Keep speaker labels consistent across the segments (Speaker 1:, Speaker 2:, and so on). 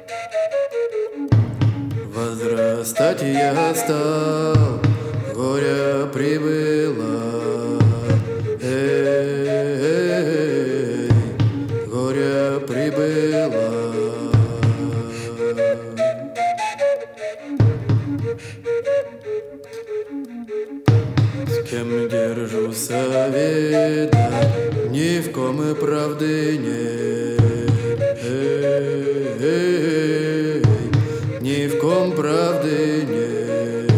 Speaker 1: Возрастать я стал, горе прибыло. Эй, горе прибыло. С кем держу совета, ни в ком и правды нет. Ни в ком правды нет.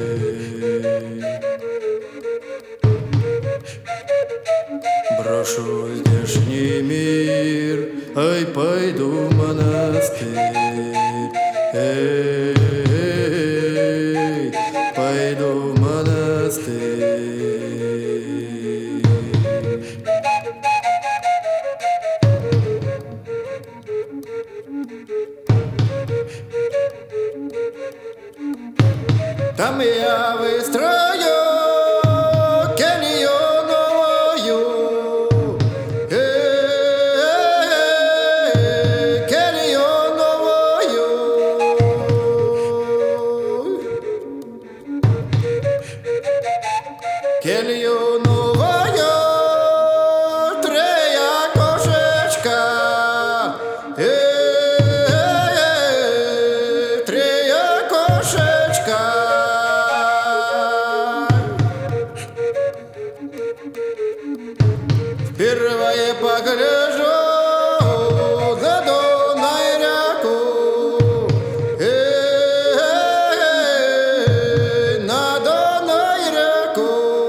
Speaker 1: Брошу здешний мир, ай, пойду в монастырь. Пойду в монастырь. Там я выстрою келью новую, келью новую. Келью новую, трея кошечка, трея кошечка. Впервые погляжу на Дунай реку, на Дунай реку.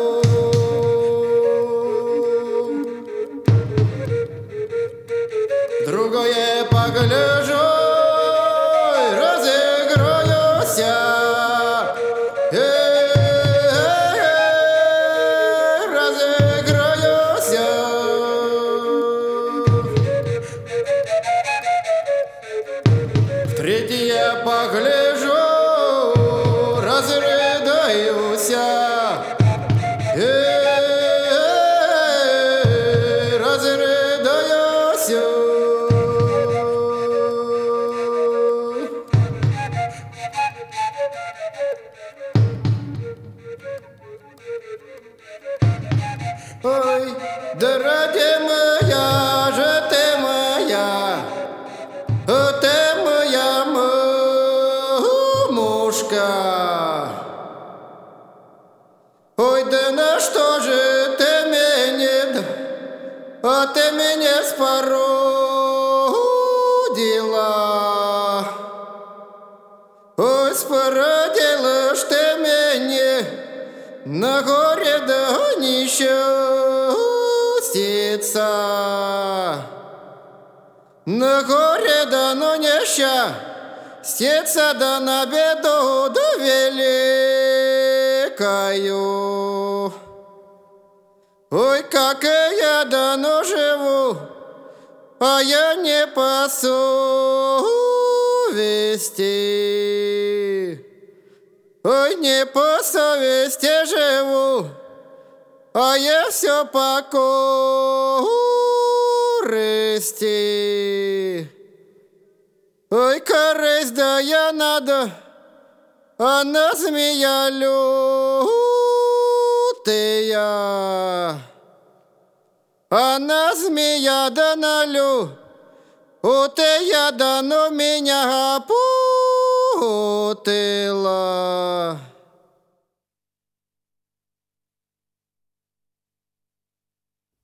Speaker 1: Другое погляжу, разыграюся. Третье погляжу, разрыдаюся. Разрыдаюся. Ой, да ради моя же ты моя, ты моя мушка. Ой, да на что же ты меня, ты меня спорудила. Ой, спорудила ж ты меня на горе да несчастьица. На горе да ну несчастьица, да на беду да великою. Ой, как я давно живу, а я не по совести. Ой, не по совести живу, а я все по корысти. Ой, корысть да я надо, она змея лютая. Она змея да налютая, да ну меня опутала.